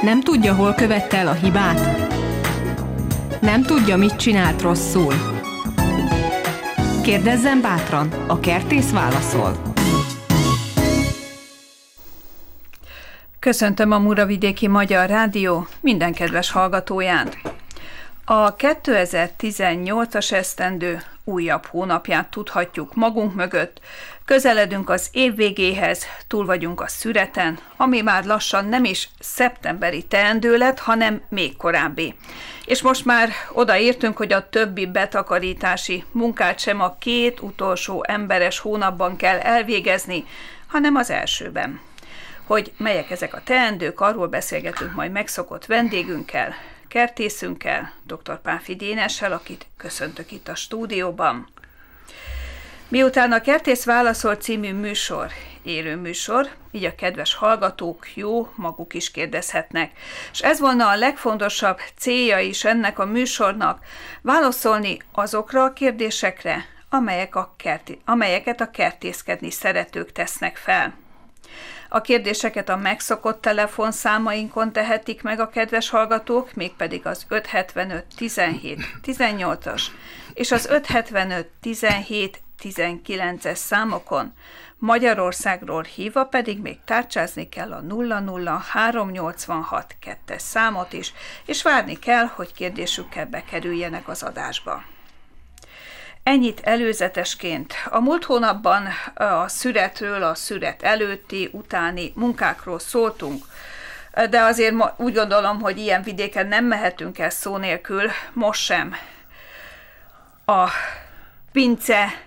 Nem tudja, hol követte el a hibát? Nem tudja, mit csinált rosszul? Kérdezzen bátran, a kertész válaszol. Köszöntöm a Muravidéki Magyar Rádió minden kedves hallgatóját! A 2018-as esztendő újabb hónapját tudhatjuk magunk mögött, közeledünk az év végéhez, túl vagyunk a szüreten, ami már lassan nem is szeptemberi teendő lett, hanem még korábbi. És most már odaértünk, hogy a többi betakarítási munkát sem a 2 utolsó emberes hónapban kell elvégezni, hanem az elsőben. Hogy melyek ezek a teendők, arról beszélgetünk majd megszokott vendégünkkel, kertészünkkel, dr. Pálffy Dénessel, akit köszöntök itt a stúdióban. Miután a Kertész válaszol című műsor élő műsor, így a kedves hallgatók maguk is kérdezhetnek. És ez volna a legfontosabb célja is ennek a műsornak, válaszolni azokra a kérdésekre, amelyeket a kertészkedni szeretők tesznek fel. A kérdéseket a megszokott telefonszámainkon tehetik meg a kedves hallgatók, mégpedig az 575 17 18-as és az 575 17 19-es számokon. Magyarországról hívva pedig még tárcsázni kell a 00 386 2-es számot is, és várni kell, hogy kérdésükkel bekerüljenek az adásba. Ennyit előzetesként. A múlt hónapban a szüretről, a szüret előtti, utáni munkákról szóltunk, de azért úgy gondolom, hogy ilyen vidéken nem mehetünk el szó nélkül, most sem. A pince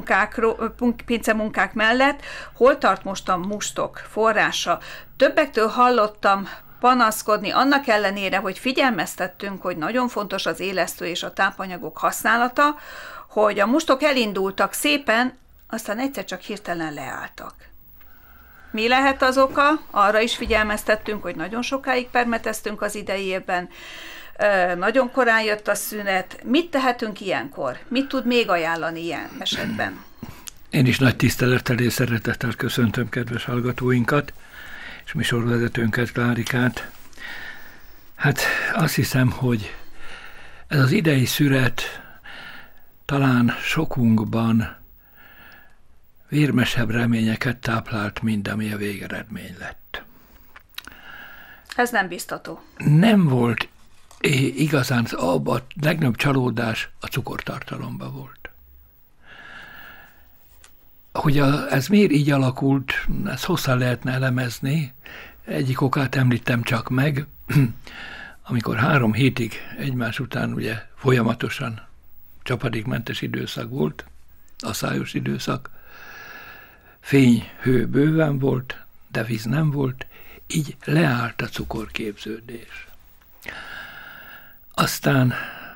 munkák mellett hol tart most a mustok forrása? Többektől hallottam panaszkodni, annak ellenére, hogy figyelmeztettünk, hogy nagyon fontos az élesztő és a tápanyagok használata, hogy a mustok elindultak szépen, aztán egyszer csak hirtelen leálltak. Mi lehet az oka? Arra is figyelmeztettünk, hogy nagyon sokáig permeteztünk az idei évben, nagyon korán jött a szünet. Mit tehetünk ilyenkor? Mit tud még ajánlani ilyen esetben? Én is nagy tisztelettel és szeretettel köszöntöm kedves hallgatóinkat, és mi sorvezetőnket, Klárikát. Hát azt hiszem, hogy ez az idei szüret talán sokunkban vérmesebb reményeket táplált, mint ami a végeredmény lett. Ez nem biztató. Nem volt igazán, a legnagyobb csalódás a cukortartalomban volt. Hogy ez miért így alakult, ezt hosszan lehetne elemezni. Egyik okát említem csak meg, amikor 3 hétig egymás után ugye folyamatosan csapadékmentes időszak volt, aszályos időszak, fény, hő bőven volt, de víz nem volt, így leállt a cukorképződés. Aztán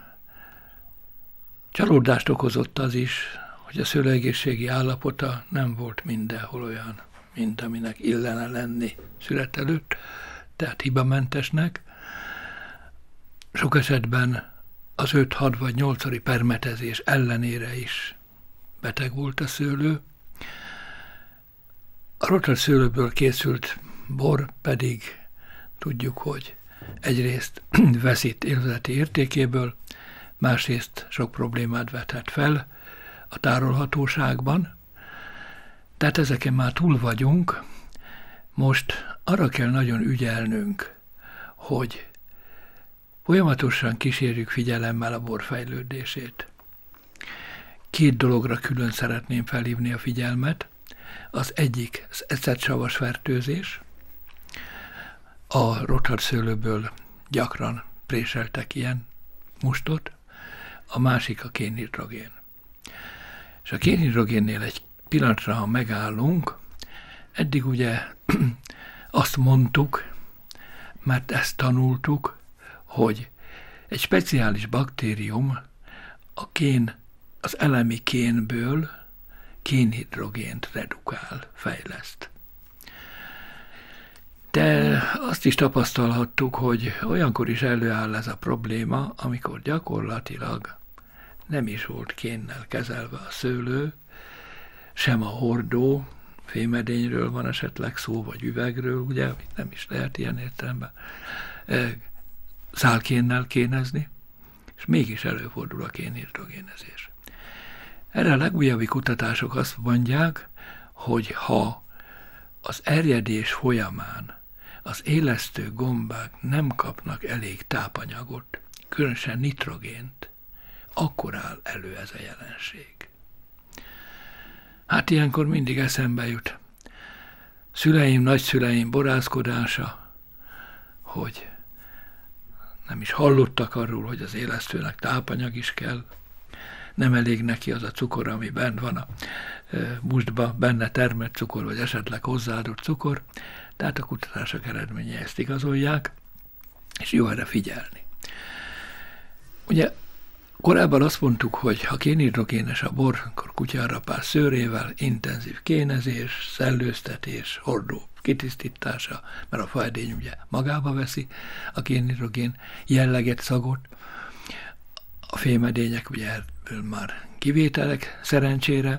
csalódást okozott az is, hogy a szőlőegészségi állapota nem volt mindenhol olyan, mint aminek illene lenni szület előtt, tehát hibamentesnek. Sok esetben az 5-6 vagy 8-szori permetezés ellenére is beteg volt a szőlő. A rothart szőlőből készült bor pedig tudjuk, hogy egyrészt veszít élvezeti értékéből, másrészt sok problémát vethet fel a tárolhatóságban. Tehát ezeken már túl vagyunk. Most arra kell nagyon ügyelnünk, hogy folyamatosan kísérjük figyelemmel a bor fejlődését. 2 dologra külön szeretném felhívni a figyelmet. Az egyik az ecetsavas fertőzés. A rothart szőlőből gyakran préseltek ilyen mustot. A másik a kénhidrogén. És a kénhidrogénnél egy pillanatra, ha megállunk, eddig ugye azt mondtuk, mert ezt tanultuk, hogy egy speciális baktérium az elemi kénből kénhidrogént redukál, fejleszt. De azt is tapasztalhattuk, hogy olyankor is előáll ez a probléma, amikor gyakorlatilag nem is volt kénnel kezelve a szőlő, sem a hordó, fémedényről van esetleg szó, vagy üvegről, ugye, amit nem is lehet ilyen értelemben szálkénnel kénezni, és mégis előfordul a kénhidrogénezés. Erre a legújabbi kutatások azt mondják, hogy ha az erjedés folyamán az élesztő gombák nem kapnak elég tápanyagot, különösen nitrogént, akkor áll elő ez a jelenség. Hát ilyenkor mindig eszembe jut szüleim, nagyszüleim borászkodása, hogy nem is hallottak arról, hogy az élesztőnek tápanyag is kell, nem elég neki az a cukor, ami bent van a mustba, benne termett cukor, vagy esetleg hozzáadott cukor, tehát a kutatások eredményei ezt igazolják, és jó erre figyelni. Ugye korábban azt mondtuk, hogy ha kénhidrogénes a bor, akkor kutyárapás szőrével, intenzív kénezés, szellőztetés, hordó kitisztítása, mert a faedény ugye magába veszi a kénhidrogén jelleget, szagot. A fémedények ugye ebből már kivételek szerencsére,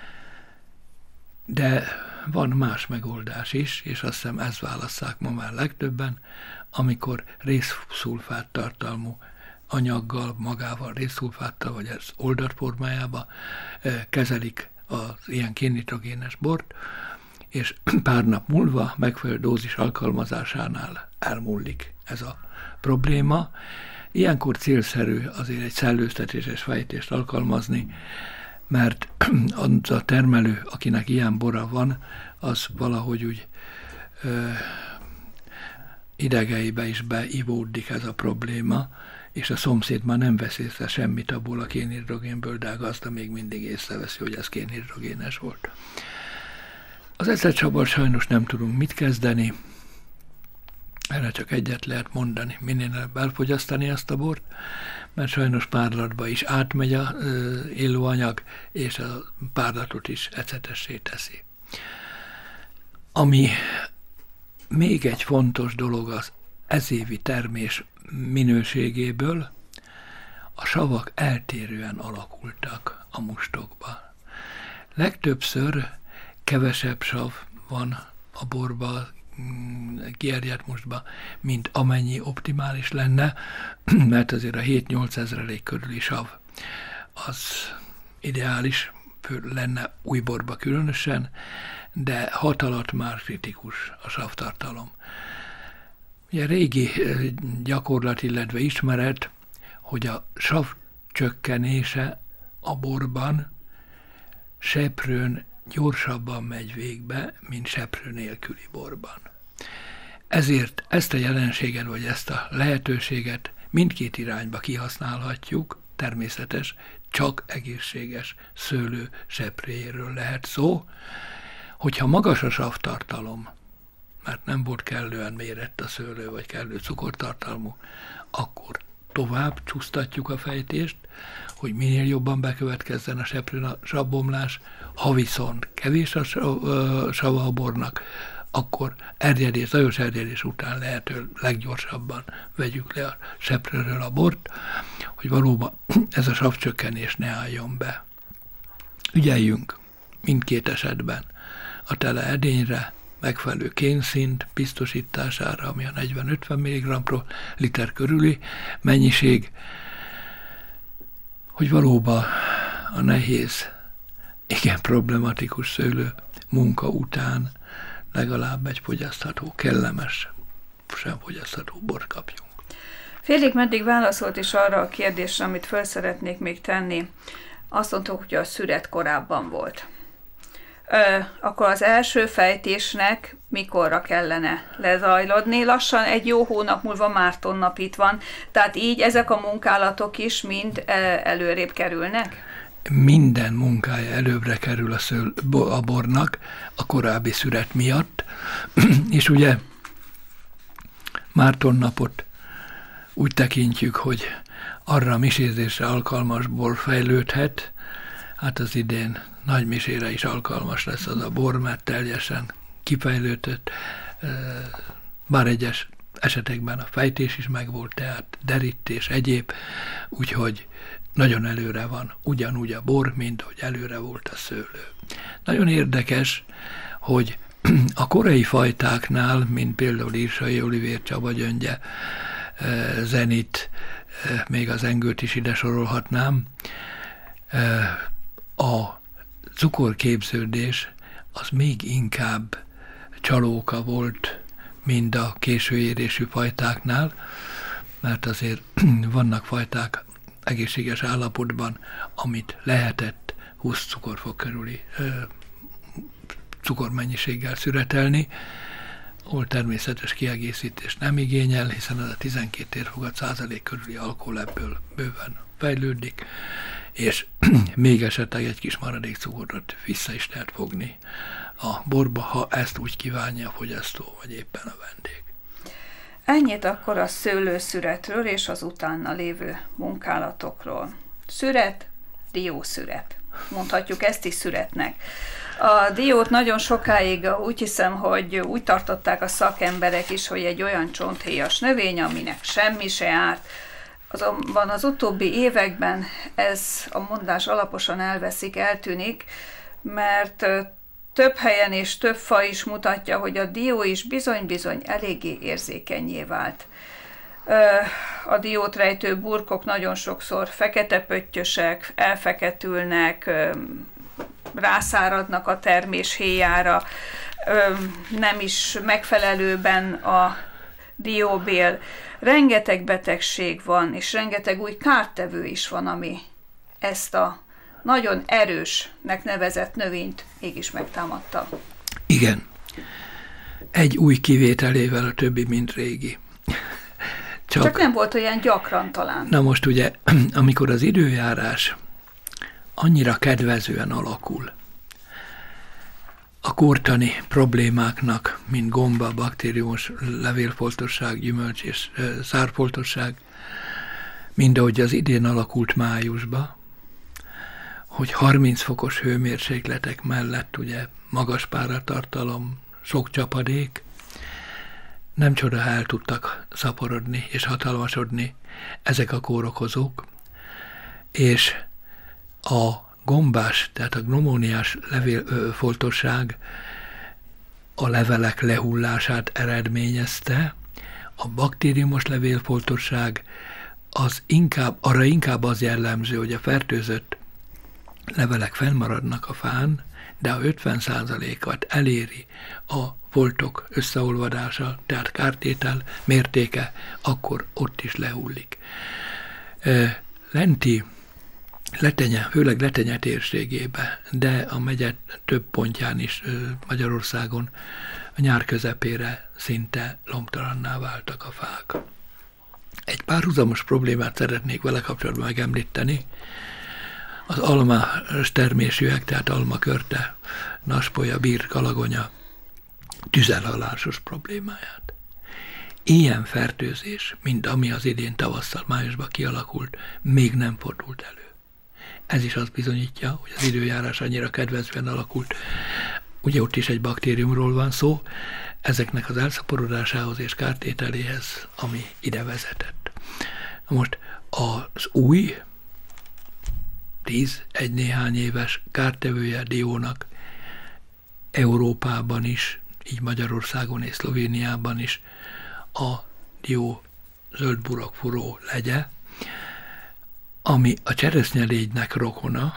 de van más megoldás is, és azt hiszem ezt válasszák ma már legtöbben, amikor rézszulfát tartalmú anyaggal, magával, rézszulfáttal, vagy ez oldat formájába kezelik az ilyen kénhidrogénes bort, és pár nap múlva megfelelő dózis alkalmazásánál elmúlik ez a probléma. Ilyenkor célszerű azért egy szellőztetéses fejtést alkalmazni, mert az a termelő, akinek ilyen bora van, az valahogy úgy idegeibe is beivódik ez a probléma, és a szomszéd már nem vesz észre semmit abból a kénhidrogénből, de a gazda még mindig észreveszi, hogy ez kénhidrogénes volt. Az ecetsabbal sajnos nem tudunk mit kezdeni, erre csak egyet lehet mondani, minél előbb elfogyasztani ezt a bort, mert sajnos párlatba is átmegy az illóanyag, és a párlatot is ecetessé teszi. Ami még egy fontos dolog az ezévi termés minőségéből, a savak eltérően alakultak a mustokban. Legtöbbször kevesebb sav van a borba, kierjedt mustba, mint amennyi optimális lenne, mert azért a 7-8 % körüli sav az ideális lenne új borba különösen, de 6 alatt már kritikus a savtartalom. Ugye régi gyakorlat, illetve ismeret, hogy a sav csökkenése a borban seprőn gyorsabban megy végbe, mint seprő nélküli borban. Ezért ezt a jelenséget, vagy ezt a lehetőséget mindkét irányba kihasználhatjuk, természetes, csak egészséges szőlő sepréjéről lehet szó. Hogyha magas a savtartalom, mert nem volt kellően mérett a szőlő, vagy kellő cukortartalmú, akkor tovább csúsztatjuk a fejtést, hogy minél jobban bekövetkezzen a seprőn a savbomlás. Ha viszont kevés a sava a bornak, akkor zajos erjedés után lehető leggyorsabban vegyük le a seprőről a bort, hogy valóban ez a savcsökkenés ne álljon be. Ügyeljünk mindkét esetben a tele edényre, megfelelő kénszint biztosítására, ami a 40-50 mg/liter körüli mennyiség, hogy valóban a nehéz, igen problematikus szőlő munka után legalább egy fogyasztható, kellemes, sem fogyasztható bort kapjunk. Félig meddig válaszolt is arra a kérdésre, amit föl szeretnék még tenni. Azt mondtuk, hogy a szüret korábban volt. Akkor az első fejtésnek mikorra kellene lezajlodni? Lassan egy jó hónap múlva Mártonnap itt van, tehát így ezek a munkálatok is mind előrébb kerülnek? Minden munkája előbbre kerül a bornak a korábbi szüret miatt, és ugye Mártonnapot úgy tekintjük, hogy arra a misézésre alkalmas bor fejlődhet, hát az idén nagy misére is alkalmas lesz az a bor, mert teljesen kifejlődött, bár egyes esetekben a fejtés is megvolt, tehát derítés, egyéb, úgyhogy nagyon előre van ugyanúgy a bor, mint hogy előre volt a szőlő. Nagyon érdekes, hogy a korai fajtáknál, mint például Irsai Olivér, Csaba Gyöngye, Zenit, még az Engőt is ide sorolhatnám, a cukorképződés az még inkább csalóka volt, mint a késő érésű fajtáknál, mert azért vannak fajták egészséges állapotban, amit lehetett 20 cukorfok körüli cukormennyiséggel szüretelni, ahol természetes kiegészítés nem igényel, hiszen az a 12 térfogat százalék körüli alkohol ebből bőven fejlődik, és még esetleg egy kis maradék cukorot vissza is lehet fogni a borba, ha ezt úgy kívánja a fogyasztó, vagy éppen a vendég. Ennyit akkor a szőlőszüretről és az utána lévő munkálatokról. Szüret, diószüret. Mondhatjuk ezt is szüretnek. A diót nagyon sokáig úgy hiszem, hogy úgy tartották a szakemberek is, hogy egy olyan csonthéjas növény, aminek semmi se árt. Azonban az utóbbi években ez a mondás alaposan eltűnik, mert több helyen és több faj is mutatja, hogy a dió is bizony-bizony eléggé érzékennyé vált. A diót rejtő burkok nagyon sokszor feketepöttyösek, elfeketülnek, rászáradnak a termés héjára, nem is megfelelőben a dióbél. Rengeteg betegség van, és rengeteg új kártevő is van, ami ezt a nagyon erősnek nevezett növényt mégis megtámadta. Igen. Egy új kivételével, a többi mind régi. Csak nem volt olyan gyakran talán. Na most ugye, amikor az időjárás annyira kedvezően alakul, a kórtani problémáknak, mint gomba, baktériumos levélfoltosság, gyümölcs és szárfoltosság, mind ahogy az idén alakult májusba, hogy 30 fokos hőmérsékletek mellett ugye magas páratartalom, sok csapadék, nem csoda, ha el tudtak szaporodni és hatalmasodni ezek a kórokozók, és a gombás, tehát a gnomóniás levélfoltosság a levelek lehullását eredményezte, a baktériumos levélfoltosság az arra inkább az jellemző, hogy a fertőzött levelek fennmaradnak a fán, de a 50%-at eléri a foltok összeolvadása, tehát kártétel mértéke, akkor ott is lehullik. Lenti Letenye, főleg Letenye térségébe, de a megye több pontján is Magyarországon a nyár közepére szinte lomtalanná váltak a fák. Egy párhuzamos problémát szeretnék vele kapcsolatban megemlíteni, az almás termésűek, tehát almakörte, naspolya, bír, galagonya tüzelhalásos problémáját. Ilyen fertőzés, mint ami az idén tavasszal, májusban kialakult, még nem fordult elő. Ez is azt bizonyítja, hogy az időjárás annyira kedvezően alakult. Ugye ott is egy baktériumról van szó, ezeknek az elszaporodásához és kártételéhez, ami ide vezetett. Most az új, 10 néhány éves kártevője diónak Európában is, így Magyarországon és Szlovéniában is a dió zöldburokfuró legye, ami a cseresznyelégynek rokona,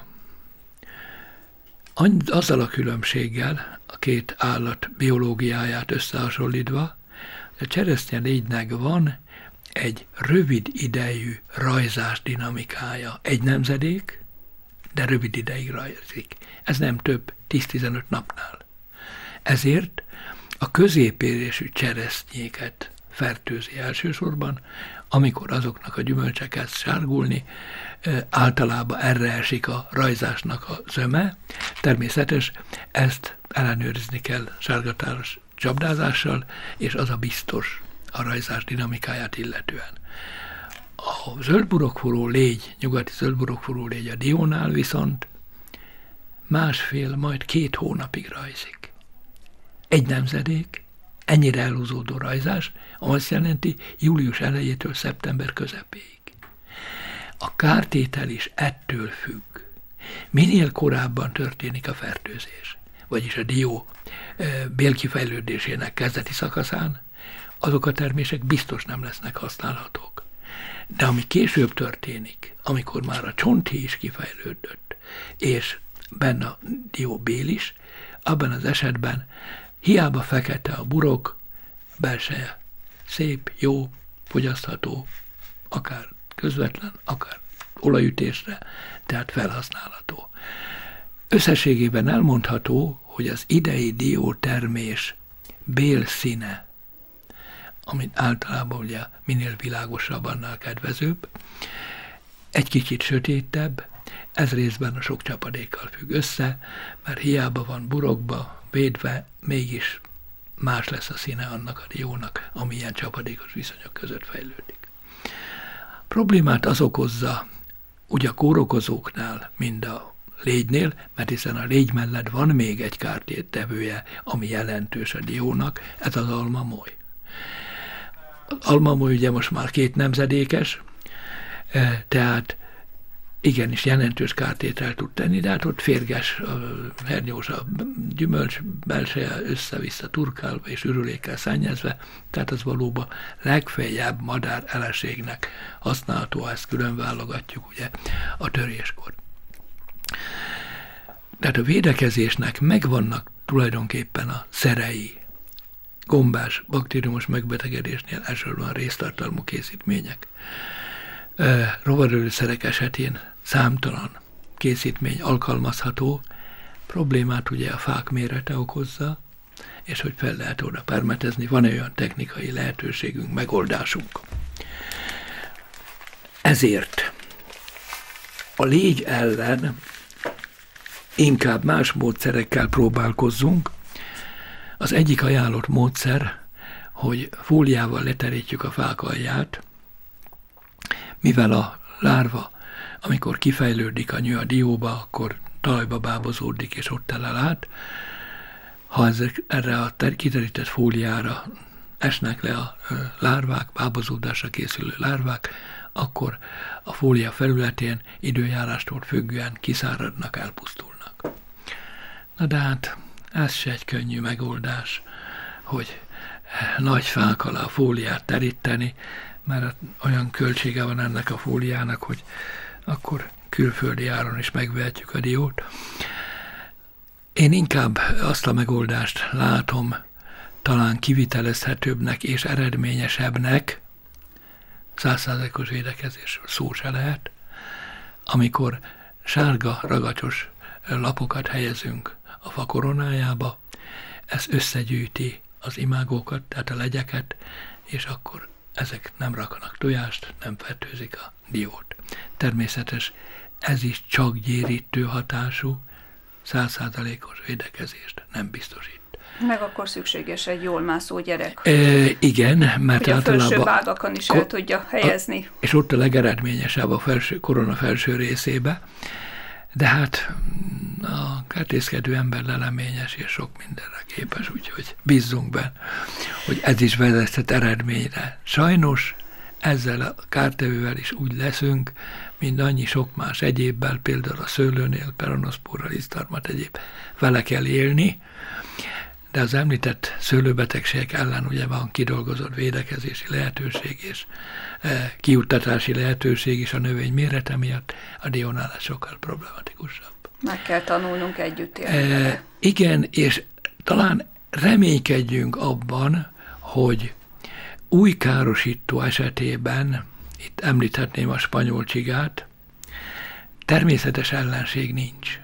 azzal a különbséggel, a két állat biológiáját összehasonlítva, a cseresznyelégynek van egy rövid idejű rajzás dinamikája. Egy nemzedék, de rövid ideig rajzik. Ez nem több, 10-15 napnál. Ezért a középérésű cseresznyéket fertőzi elsősorban, amikor azoknak a gyümölcse kezd sárgulni, általában erre esik a rajzásnak a zöme. Természetes, ezt ellenőrizni kell sárgatáros csapdázással, és az a biztos a rajzás dinamikáját illetően. A zöldburokforó légy, nyugati zöldburokforó légy a diónál viszont 1,5, majd 2 hónapig rajzik. Egy nemzedék, ennyire elhúzódó rajzás, azt jelenti július elejétől szeptember közepéig. A kártétel is ettől függ. Minél korábban történik a fertőzés, vagyis a dió bélkifejlődésének kezdeti szakaszán, azok a termések biztos nem lesznek használhatók. De ami később történik, amikor már a csonti is kifejlődött, és benne a dióbél is, abban az esetben hiába fekete a burok, belseje szép, jó, fogyasztható, akár közvetlen, akár olajütésre, tehát felhasználható. Összességében elmondható, hogy az idei diótermés bélszíne, amit általában ugye minél világosabb, annál kedvezőbb, egy kicsit sötétebb, ez részben a sok csapadékkal függ össze, mert hiába van burokba védve, mégis más lesz a színe annak a diónak, ami ilyen csapadékos viszonyok között fejlődik. Problémát az okozza, ugye a kórokozóknál, mind a légynél, mert hiszen a légy mellett van még egy kártétevője, ami jelentős a diónak, ez az almamoly. Az almamoly ugye most már 2 nemzedékes, tehát igenis jelentős kártétel tud tenni, de hát ott férges, hernyós a gyümölcs belseje össze-vissza turkálva és ürülékkel szennyezve, tehát az valóban legfeljebb madár eleségnek használható, ha ezt külön válogatjuk ugye a töréskor. Tehát a védekezésnek megvannak tulajdonképpen a szerei, gombás, baktériumos megbetegedésnél elsősorban résztartalmú készítmények. Rovarölőszerek esetén számtalan készítmény alkalmazható, problémát ugye a fák mérete okozza, és hogy fel lehet oda permetezni, van olyan technikai lehetőségünk, megoldásunk. Ezért a légy ellen inkább más módszerekkel próbálkozzunk. Az egyik ajánlott módszer, hogy fóliával leterítjük a fák alját, mivel a lárva, amikor kifejlődik a nyő a dióba, akkor talajba bábozódik és ott elel át. Ha erre a kiterített fóliára esnek le a lárvák, bábozódásra készülő lárvák, akkor a fólia felületén időjárástól függően kiszáradnak, elpusztulnak. Na de hát ez se egy könnyű megoldás, hogy nagy fák alá a fóliát teríteni, mert olyan költsége van ennek a fóliának, hogy akkor külföldi áron is megvehetjük a diót. Én inkább azt a megoldást látom talán kivitelezhetőbbnek és eredményesebbnek, 100%-os védekezésről szó se lehet, amikor sárga ragacsos lapokat helyezünk a fa koronájába, ez összegyűjti az imágókat, tehát a legyeket, és akkor ezek nem rakanak tojást, nem fertőzik a diót. Természetes, ez is csak gyérítő hatású, 100%-os védekezést nem biztosít. Meg akkor szükséges egy jól mászó gyerek. Igen, mert hogy a általában felső ágakon is el tudja helyezni. És ott a legeredményesebb a korona felső részébe, de hát a kertészkedő ember leleményes és sok mindenre képes, úgyhogy bízzunk be, hogy ez is vezethet eredményre. Sajnos ezzel a kártevővel is úgy leszünk, mint annyi sok más egyébbel, például a szőlőnél, peronoszpórral, isztarmat egyéb, vele kell élni, de az említett szőlőbetegségek ellen ugye van kidolgozott védekezési lehetőség és kiuttatási lehetőség is a növény mérete miatt, a diónál ez sokkal problematikusabb. Meg kell tanulnunk együtt élni. Igen, és talán reménykedjünk abban, hogy új károsító esetében, itt említhetném a spanyol csigát, természetes ellenség nincs.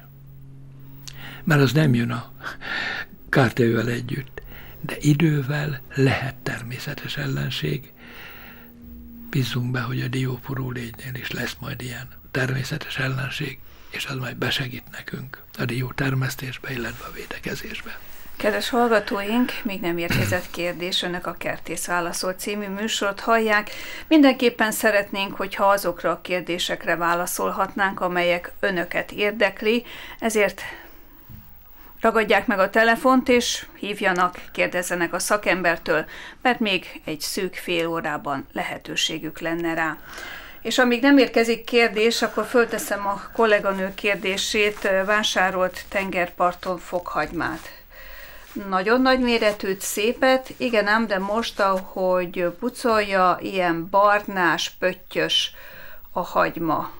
Mert az nem jön a kártevővel együtt, de idővel lehet természetes ellenség. Bízzunk be, hogy a dióforró légynél is lesz majd ilyen természetes ellenség, és az majd besegít nekünk a dió termesztésbe, illetve a védekezésbe. Kedves hallgatóink, még nem érkezett kérdés, önök a Kertész Válaszol című műsort hallják. Mindenképpen szeretnénk, hogyha azokra a kérdésekre válaszolhatnánk, amelyek önöket érdekli, ezért ragadják meg a telefont, és hívjanak, kérdezzenek a szakembertől, mert még egy szűk fél órában lehetőségük lenne rá. És amíg nem érkezik kérdés, akkor fölteszem a kolléganő kérdését, vásárolt tengerparton fokhagymát. Nagyon nagy méretű, szépet, igen ám, de most, ahogy pucolja, ilyen barnás, pöttyös a hagyma.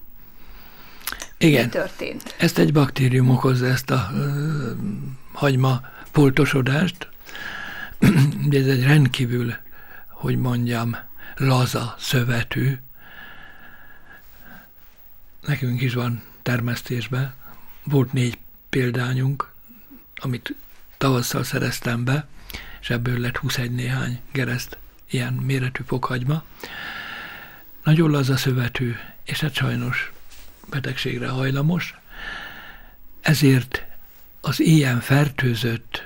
Igen. Mi történt? Ezt egy baktérium okozza, ezt a hagyma poltosodást. De ez egy rendkívül, hogy mondjam, laza szövetű. Nekünk is van termesztésben. Volt 4 példányunk, amit tavasszal szereztem be, és ebből lett 21 néhány gereszt ilyen méretű fokhagyma. Nagyon laza szövetű, és hát sajnos betegségre hajlamos. Ezért az ilyen fertőzött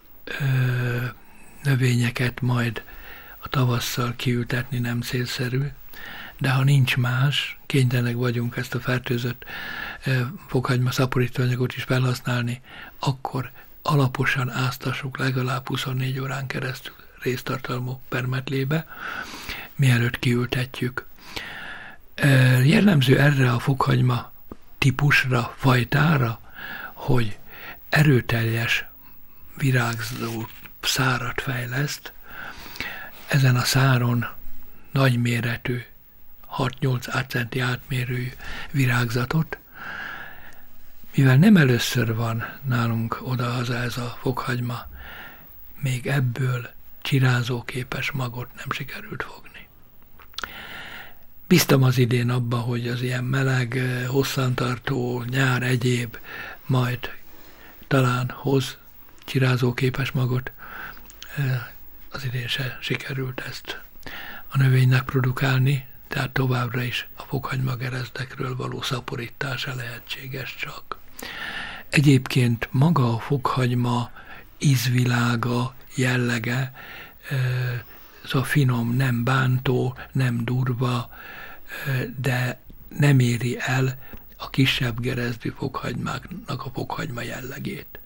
növényeket majd a tavasszal kiültetni nem célszerű, de ha nincs más, kénytelenek vagyunk ezt a fertőzött fokhagyma szaporítóanyagot is felhasználni, akkor alaposan áztassuk legalább 24 órán keresztül résztartalmú permetlébe, mielőtt kiültetjük. Jellemző erre a fokhagyma típusra, fajtára, hogy erőteljes virágzó szárat fejleszt. Ezen a száron nagyméretű, 6-8 centi átmérőjű virágzatot. Mivel nem először van nálunk odahaza ez a fokhagyma, még ebből csirázóképes magot nem sikerült fogni. Bíztam az idén abba, hogy az ilyen meleg, hosszantartó nyár egyéb majd talán hoz csirázóképes magot. Az idén se sikerült ezt a növénynek produkálni, tehát továbbra is a fokhagymagerezdekről való szaporítása lehetséges csak. Egyébként maga a fokhagyma ízvilága, jellege, ez a finom, nem bántó, nem durva, de nem éri el a kisebb gerezdű fokhagymáknak a fokhagyma jellegét.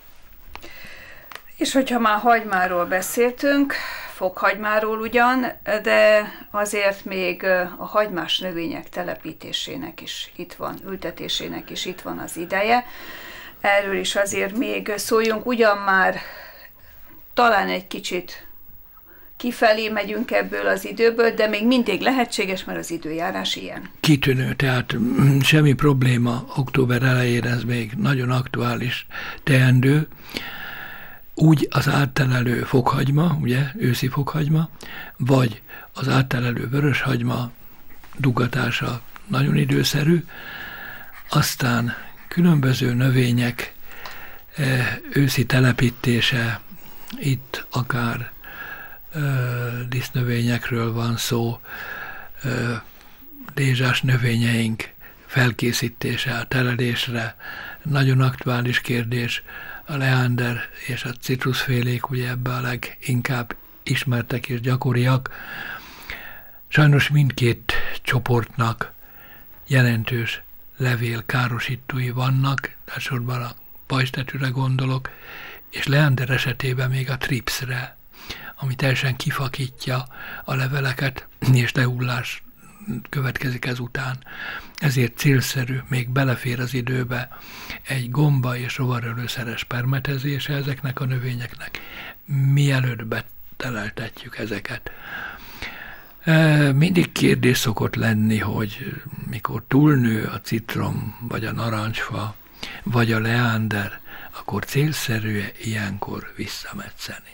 És hogyha már hagymáról beszéltünk, fokhagymáról ugyan, de azért még a hagymás növények telepítésének is itt van, ültetésének is itt van az ideje. Erről is azért még szóljunk, ugyan már talán egy kicsit kifelé megyünk ebből az időből, de még mindig lehetséges, mert az időjárás ilyen. Kitűnő, tehát semmi probléma, október elején ez még nagyon aktuális teendő. Úgy az áttelelő fokhagyma, ugye, őszi fokhagyma, vagy az áttelelő vöröshagyma dugatása nagyon időszerű, aztán különböző növények őszi telepítése, itt akár dísznövényekről van szó, dézsás növényeink felkészítése a telelésre, nagyon aktuális kérdés. A leander és a citrusfélék ugye ebbe a leginkább ismertek és gyakoriak. Sajnos mindkét csoportnak jelentős levélkárosítói vannak, elsősorban a pajzstetűre gondolok, és leander esetében még a tripsre, ami teljesen kifakítja a leveleket, és lehullás következik ezután. Ezért célszerű, még belefér az időbe egy gomba és rovarölőszeres permetezése ezeknek a növényeknek, mielőtt beteleltetjük ezeket. Mindig kérdés szokott lenni, hogy mikor túlnő a citrom, vagy a narancsfa, vagy a leander, akkor célszerű ilyenkor visszametszeni.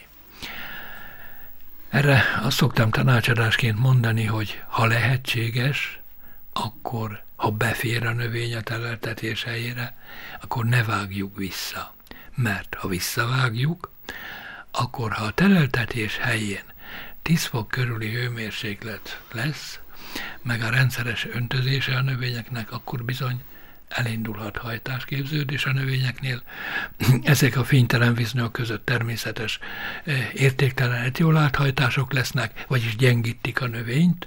Erre azt szoktam tanácsadásként mondani, hogy ha lehetséges, akkor ha befér a növény a teleltetés helyére, akkor ne vágjuk vissza. Mert ha visszavágjuk, akkor ha a teleltetés helyén 10 fok körüli hőmérséklet lesz, meg a rendszeres öntözése a növényeknek, akkor bizony elindulhat hajtásképződés a növényeknél. Ezek a fénytelen víznyag között természetes értéktelen etiolálthajtások lesznek, vagyis gyengítik a növényt,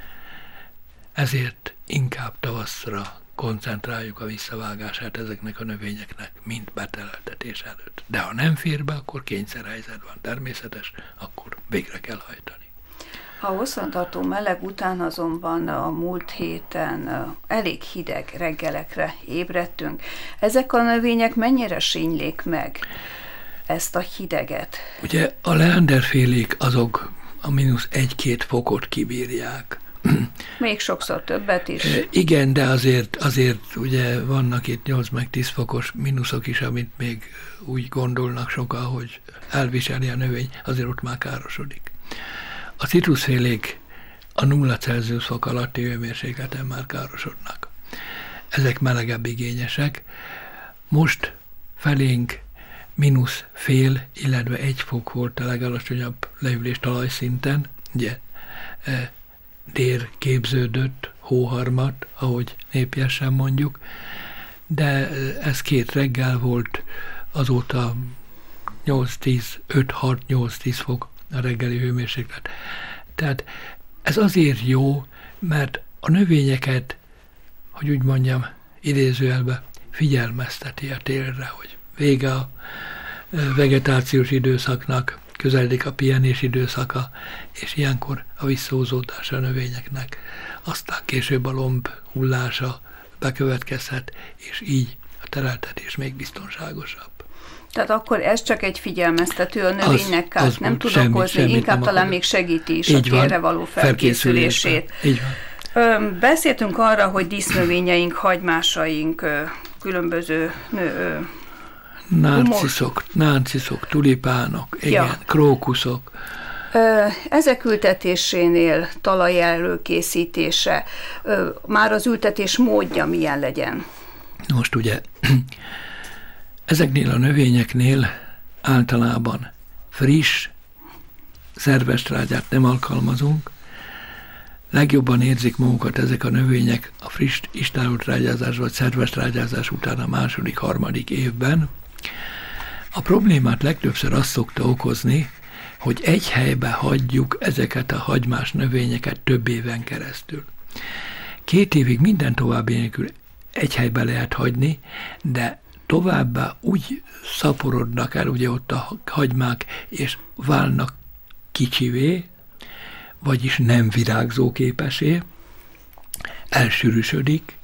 ezért inkább tavaszra koncentráljuk a visszavágását ezeknek a növényeknek, mint beteleltetés előtt. De ha nem fér be, akkor kényszerhelyzet van természetes, akkor végre kell hajtani. A hosszantartó meleg után azonban a múlt héten elég hideg reggelekre ébredtünk. Ezek a növények mennyire sínylték meg ezt a hideget? Ugye a leanderfélék azok a -1-2 fokot kibírják. Még sokszor többet is. Igen, de azért ugye vannak itt 8 meg 10 fokos mínuszok is, amit még úgy gondolnak sokan, hogy elviseli a növény, azért ott már károsodik. A citrusfélék a 0 Celsius fok alatti hőmérsékleten már károsodnak. Ezek melegebb igényesek. Most felénk -0,5, illetve 1 fok volt a legalacsonyabb leülés talajszinten, ugye dér képződött, hóharmat, ahogy népiesen mondjuk, de ez 2 reggel volt, azóta 5-6-8-10 fok a reggeli hőmérséklet. Tehát ez azért jó, mert a növényeket, hogy úgy mondjam, idézőjelbe figyelmezteti a télre, hogy vége a vegetációs időszaknak, közeledik a pihenés időszaka, és ilyenkor a visszahúzódás a növényeknek. Aztán később a lomb hullása bekövetkezhet, és így a tereltetés még biztonságosabb. Tehát akkor ez csak egy figyelmeztető a növénynek, kárt nem tud okozni, inkább talán még segíti is a télre való felkészülését. Így van. Beszéltünk arra, hogy dísznövényeink, hagymásaink, különböző Nárciszok, tulipánok, igen, krókuszok. Ezek ültetésénél talaj előkészítése, már az ültetés módja milyen legyen? Most ugye ezeknél a növényeknél általában friss, szerves trágyát nem alkalmazunk. Legjobban érzik magukat ezek a növények a friss istállótrágyázás vagy szerves trágyázás után a második, harmadik évben. A problémát legtöbbször azt szokta okozni, hogy egy helybe hagyjuk ezeket a hagymás növényeket több éven keresztül. 2 évig minden további nélkül egy helybe lehet hagyni, de továbbá úgy szaporodnak el ugye ott a hagymák, és válnak kicsivé, vagyis nem virágzóképessé, elsűrűsödik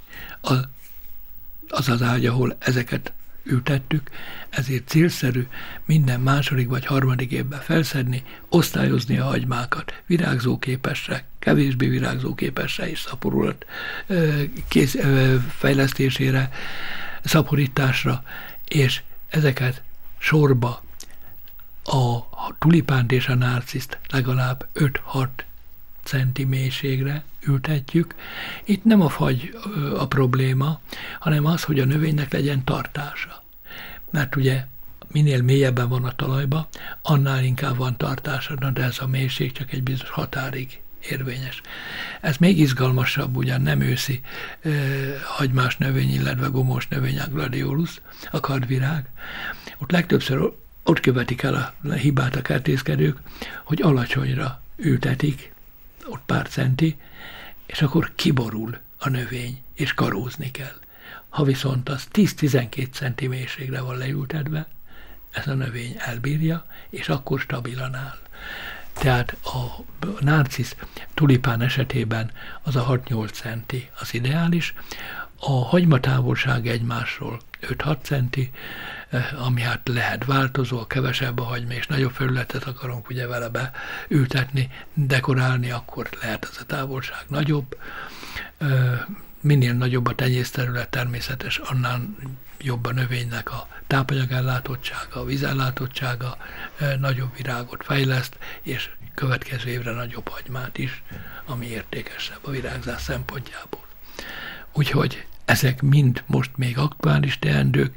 az ágy, ahol ezeket ültettük, ezért célszerű minden második vagy harmadik évben felszedni, osztályozni a hagymákat virágzóképesre, kevésbé virágzóképesre és szaporulat fejlesztésére, szaporításra, és ezeket sorba a tulipánt és a nárciszt legalább 5-6 centi mélységre ültetjük. Itt nem a fagy a probléma, hanem az, hogy a növénynek legyen tartása. Mert ugye minél mélyebben van a talajba, annál inkább van tartása, de ez a mélység csak egy bizonyos határig érvényes. Ez még izgalmasabb, ugyan nem őszi hagymás növény, illetve gomós növény, a gladiolus, a kardvirág. Ott legtöbbször ott követik el a hibát a kertészkedők, hogy alacsonyra ültetik, ott pár centi, és akkor kiborul a növény, és karózni kell. Ha viszont az 10-12 centi mélységre van leültetve, ez a növény elbírja, és akkor stabilan áll. Tehát a nárcisz tulipán esetében az a 6-8 centi az ideális, a hagymatávolság egymásról 5-6 centi, ami hát lehet változó, kevesebb a hagyma, és nagyobb felületet akarunk ugye vele beültetni, dekorálni, akkor lehet ez a távolság nagyobb. Minél nagyobb a tenyészterület természetes, annál jobb a növénynek a tápanyagellátottsága, a vízellátottsága, nagyobb virágot fejleszt, és következő évre nagyobb hagymát is, ami értékesebb a virágzás szempontjából. Úgyhogy ezek mind most még aktuális teendők.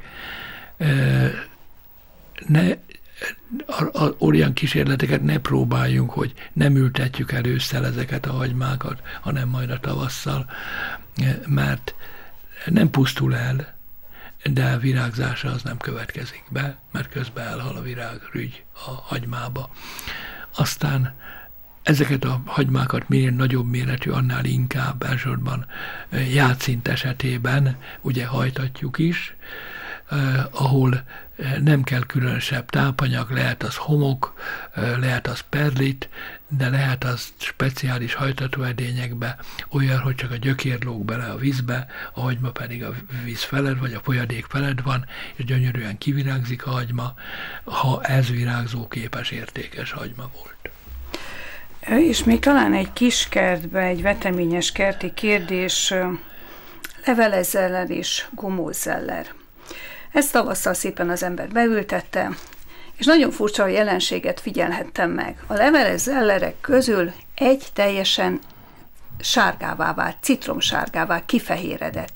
Olyan kísérleteket ne próbáljunk, hogy nem ültetjük el ősszel ezeket a hagymákat, hanem majd a tavasszal, mert nem pusztul el, de a virágzása az nem következik be, mert közben elhal a virágrügy a hagymába. Aztán ezeket a hagymákat minél nagyobb méretű, annál inkább, elsősorban játszint esetében ugye hajtatjuk is, ahol nem kell különösebb tápanyag, lehet az homok, lehet az perlit, de lehet az speciális hajtatóedényekbe, olyan, hogy csak a gyökér lóg bele a vízbe, a hagyma pedig a víz felett, vagy a folyadék felett van, és gyönyörűen kivirágzik a hagyma, ha ez virágzóképes, értékes hagyma volt. És még talán egy kis kertbe, egy veteményes kerti kérdés, levelezzeller és gomózzeller. Ezt tavasszal szépen az ember beültette, és nagyon furcsa jelenséget figyelhettem meg. A levelezzellerek közül egy teljesen sárgává vált, citromsárgává kifehéredett.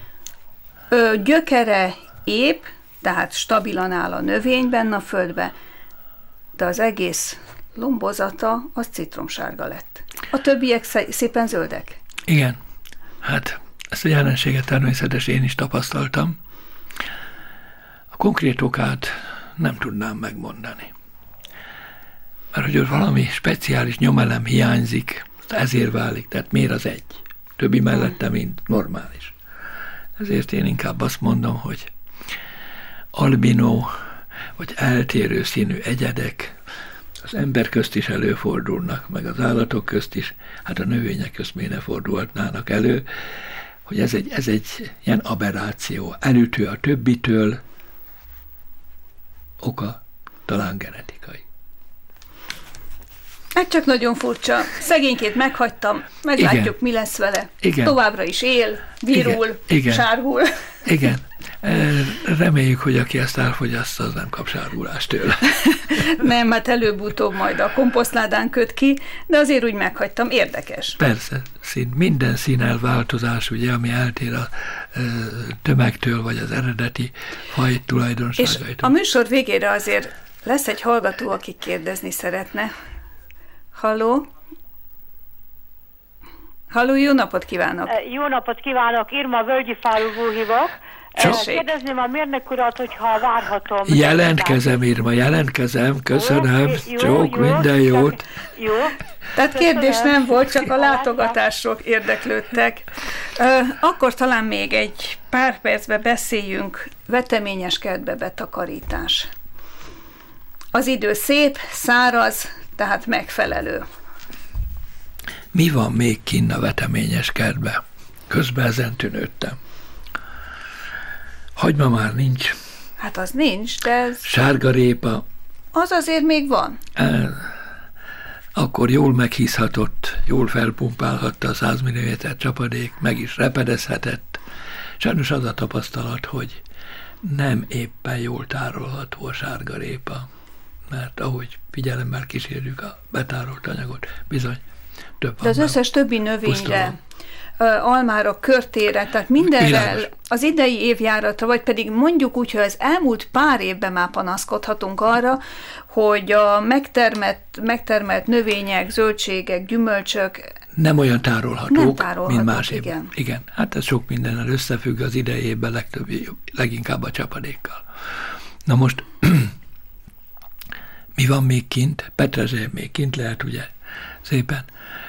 Gyökere épp, tehát stabilan áll a növényben, a földbe, de az egész lombozata az citromsárga lett. A többiek szépen zöldek. Igen, hát ezt a jelenséget természetesen én is tapasztaltam. A konkrét okát nem tudnám megmondani. Mert hogy ott valami speciális nyomelem hiányzik, ezért válik, tehát miért az egy? Többi mellette, mint normális. Ezért én inkább azt mondom, hogy albinó, vagy eltérő színű egyedek az ember közt is előfordulnak, meg az állatok közt is, hát a növények közt miért ne fordulhatnának elő, hogy ez egy ilyen aberráció, elütő a többitől, oka talán genetikai. Hát csak nagyon furcsa. Szegénykét meghagytam, meglátjuk, igen, mi lesz vele. Igen. Továbbra is él, virul, igen, sárgul. Igen. Reméljük, hogy aki ezt elfogyaszta, az nem kap sárgulást tőle. Nem, hát előbb-utóbb majd a komposztládán köt ki, de azért úgy meghagytam, érdekes. Persze, minden színelváltozás, ugye, ami eltér a tömegtől, vagy az eredeti faj tulajdonságaitól. És a műsor végére azért lesz egy hallgató, aki kérdezni szeretne. Halló? Halló, jó napot kívánok! Jó napot kívánok, Irma Völgyifáról hívok. Kérdezném a mérnök urat, hogyha várhatom. Jelentkezem, Irma, jelentkezem, köszönöm, csók, minden jót. Jó. Tehát kérdés nem volt, csak a látogatásról érdeklődtek. Akkor talán még egy pár percbe beszéljünk veteményes kertbe betakarítás. Az idő szép, száraz, tehát megfelelő. Mi van még kinn a veteményes kertbe? Közben ezen tűnődtem. Hagyma már nincs. Hát az nincs, de ez... Sárgarépa. Az azért még van. Akkor jól meghízhatott, jól felpumpálhatta a 100 mm csapadék, meg is repedezhetett. Sajnos az a tapasztalat, hogy nem éppen jól tárolható a sárgarépa, mert ahogy figyelemmel kísérjük a betárolt anyagot, bizony több van. De az összes többi növényre, almára, körtére, tehát mindenrel az idei évjáratra, vagy pedig mondjuk úgy, hogy az elmúlt pár évben már panaszkodhatunk arra, hogy a megtermelt növények, zöldségek, gyümölcsök nem olyan tárolhatók, mint más évben. Igen. Igen, hát ez sok mindennel összefügg, az idei évben leginkább a csapadékkal. Na most, mi van még kint? Petrezselyem még kint lehet, ugye, szépen.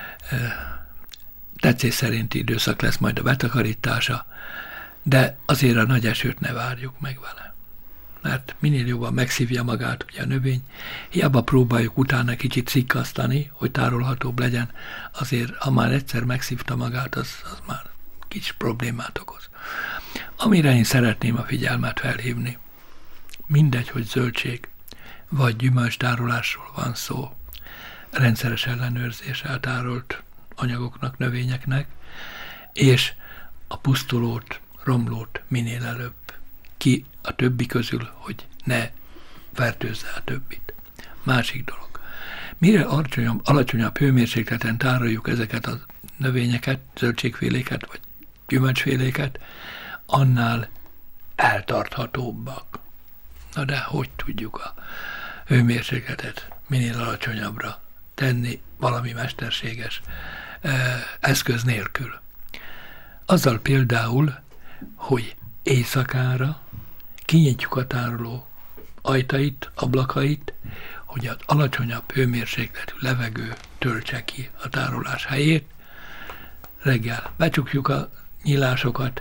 Tetszés szerinti időszak lesz majd a betakarítása, de azért a nagy esőt ne várjuk meg vele. Mert minél jobban megszívja magát ugye a növény, hiába próbáljuk utána kicsit szikkasztani, hogy tárolhatóbb legyen, azért ha már egyszer megszívta magát, az már kicsi problémát okoz. Amire én szeretném a figyelmet felhívni, mindegy, hogy zöldség vagy gyümölcstárolásról van szó, rendszeres ellenőrzéssel tárolt anyagoknak, növényeknek, és a pusztulót, romlót minél előbb ki a többi közül, hogy ne fertőzze a többit. Másik dolog. Mire alacsonyabb hőmérsékleten tároljuk ezeket a növényeket, zöldségféléket, vagy gyümölcsféléket, annál eltarthatóbbak. Na de hogy tudjuk a hőmérsékletet minél alacsonyabbra tenni valami mesterséges eszköz nélkül? Azzal például, hogy éjszakára kinyitjuk a tároló ajtait, ablakait, hogy az alacsonyabb hőmérsékletű levegő töltse ki a tárolás helyét. Reggel becsukjuk a nyilásokat,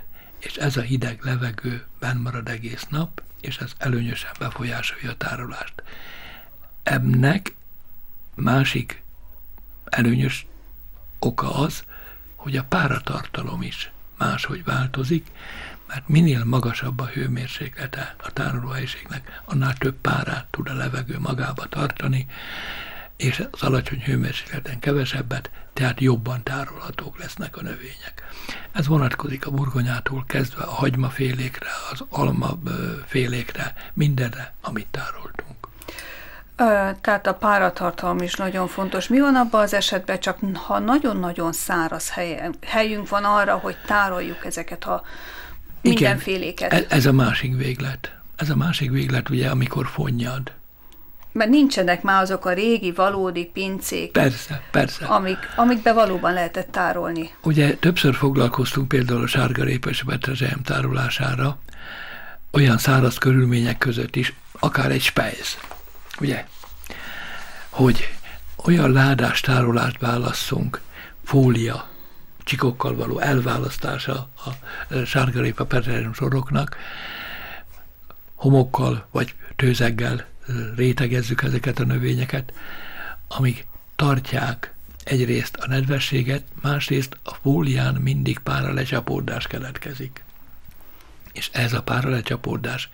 és ez a hideg levegő benn marad egész nap, és ez előnyösen befolyásolja a tárolást. Ennek másik előnyös oka az, hogy a páratartalom is máshogy változik, mert minél magasabb a hőmérséklete a tárolóhelyiségnek, annál több párát tud a levegő magába tartani, és az alacsony hőmérsékleten kevesebbet, tehát jobban tárolhatók lesznek a növények. Ez vonatkozik a burgonyától kezdve a hagymafélékre, az almafélékre, mindenre, amit tároltunk. Tehát a páratartalom is nagyon fontos. Mi van abban az esetben, csak ha nagyon-nagyon száraz helyünk van arra, hogy tároljuk ezeket a mindenféléket? Igen, ez a másik véglet. Ez a másik véglet, ugye, amikor fonnyad. Mert nincsenek már azok a régi, valódi pincék. Persze. Amikbe valóban lehetett tárolni. Ugye többször foglalkoztunk például a sárgarépa és a petrezselyem tárolására, olyan száraz körülmények között is, akár egy spejz, ugye? Hogy olyan ládás tárolást válasszunk, fólia, csikokkal való elválasztása a sárgarépa petrezselyem soroknak, homokkal vagy tőzeggel rétegezzük ezeket a növényeket, amik tartják egyrészt a nedvességet, másrészt a fólián mindig páralecsapódás keletkezik. És ez a páralecsapódás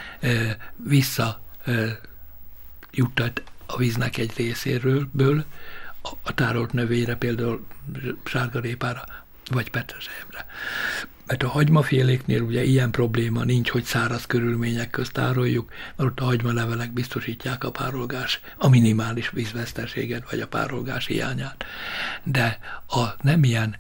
juttat a víznek egy részéről a tárolt növényre, például sárgarépára vagy petrezselyemre. Mert a hagymaféléknél ugye ilyen probléma nincs, hogy száraz körülmények közt tároljuk, mert ott a hagymalevelek biztosítják a párolgás, a minimális vízveszteséget, vagy a párolgás hiányát. De a nem ilyen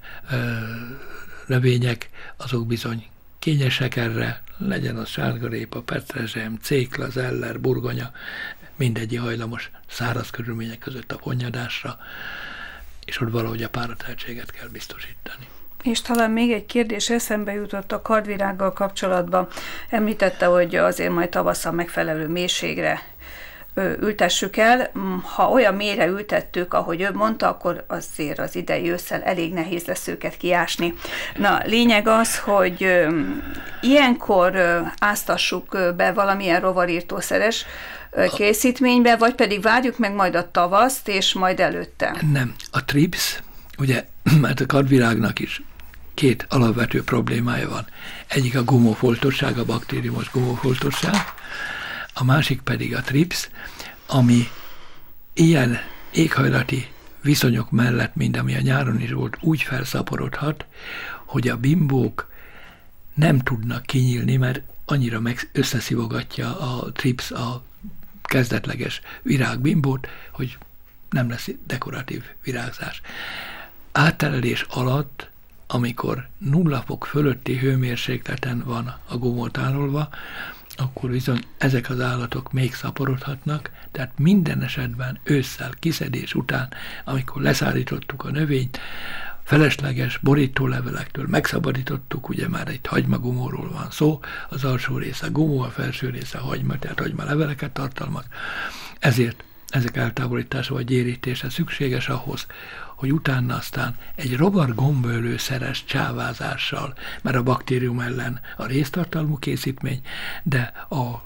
növények, azok bizony kényesek erre, legyen az sárgarépa, petrezselyem, cékla, zeller, burgonya, mindegyik hajlamos száraz körülmények között a fonnyadásra, és ott valahogy a páratehetséget kell biztosítani. És talán még egy kérdés eszembe jutott a kardvirággal kapcsolatban. Említette, hogy azért majd tavasszal megfelelő mélységre ültessük el. Ha olyan mélyre ültettük, ahogy ő mondta, akkor azért az idei ősszel elég nehéz lesz őket kiásni. Na, lényeg az, hogy ilyenkor áztassuk be valamilyen rovarírtószeres készítménybe, vagy pedig várjuk meg majd a tavaszt, és majd előtte. Nem. A trips, ugye, mert a kardvirágnak is két alapvető problémája van. Egyik a gumófoltosság, a baktériumos gumófoltosság, a másik pedig a trips, ami ilyen éghajlati viszonyok mellett, mint ami a nyáron is volt, úgy felszaporodhat, hogy a bimbók nem tudnak kinyílni, mert annyira összeszivogatja a trips a kezdetleges virágbimbót, hogy nem lesz dekoratív virágzás. Áttelelés alatt, amikor 0 fok fölötti hőmérsékleten van a gumó tárolva, akkor bizony ezek az állatok még szaporodhatnak, tehát minden esetben ősszel, kiszedés után, amikor leszárítottuk a növényt, felesleges borítólevelektől megszabadítottuk, ugye már egy hagymagumóról van szó, az alsó része gumó, a felső része hagyma, tehát hagymaleveleket tartalmaz. Ezért ezek eltávolítása vagy gyérítése szükséges ahhoz, hogy utána aztán egy rovar gombölőszeres csávázással, mert a baktérium ellen a résztartalmú készítmény, de a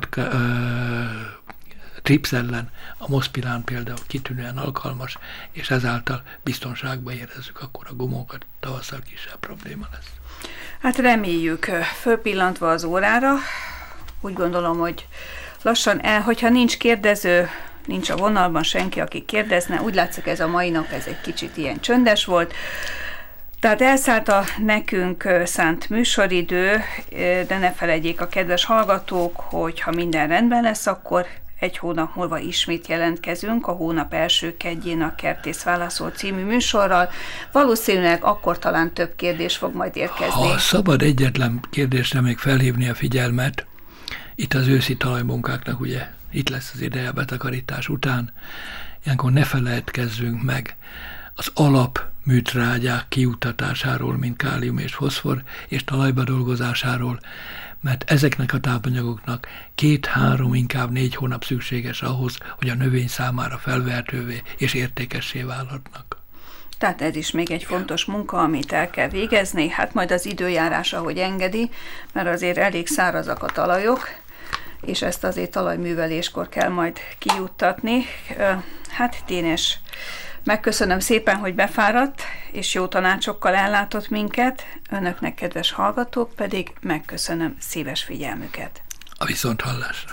trips ellen a moszpirán például kitűnően alkalmas, és ezáltal biztonságba érezzük akkor a gumókat, tavasszal kisebb probléma lesz. Hát reméljük, fölpillantva az órára, úgy gondolom, hogy lassan hogyha nincs kérdező, nincs a vonalban senki, aki kérdezne, úgy látszik ez a mai nap, ez egy kicsit ilyen csöndes volt. Tehát elszállt a nekünk szánt műsoridő, de ne felejtjék a kedves hallgatók, hogy ha minden rendben lesz, akkor egy hónap múlva ismét jelentkezünk a hónap első kedjén a Kertész válaszol című műsorral. Valószínűleg akkor talán több kérdés fog majd érkezni. Ha szabad egyetlen kérdésre még felhívni a figyelmet, itt az őszi talajmunkáknak ugye itt lesz az ideje a betakarítás után, ilyenkor ne feledkezzünk meg az alapműtrágyák kiuttatásáról, mint kálium és foszfor, és talajba dolgozásáról, mert ezeknek a tápanyagoknak 2-3, inkább 4 hónap szükséges ahhoz, hogy a növény számára felvehetővé és értékessé válhatnak. Tehát ez is még egy fontos munka, amit el kell végezni, hát majd az időjárás, ahogy engedi, mert azért elég szárazak a talajok, és ezt azért talajműveléskor kell majd kijuttatni. Hát Dénes, megköszönöm szépen, hogy befáradt, és jó tanácsokkal ellátott minket, önöknek, kedves hallgatók, pedig megköszönöm szíves figyelmüket. A viszonthallásra.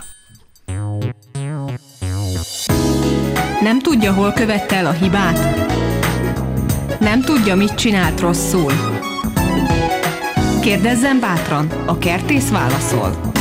Nem tudja, hol követte el a hibát? Nem tudja, mit csinált rosszul? Kérdezzen bátran, a kertész válaszol.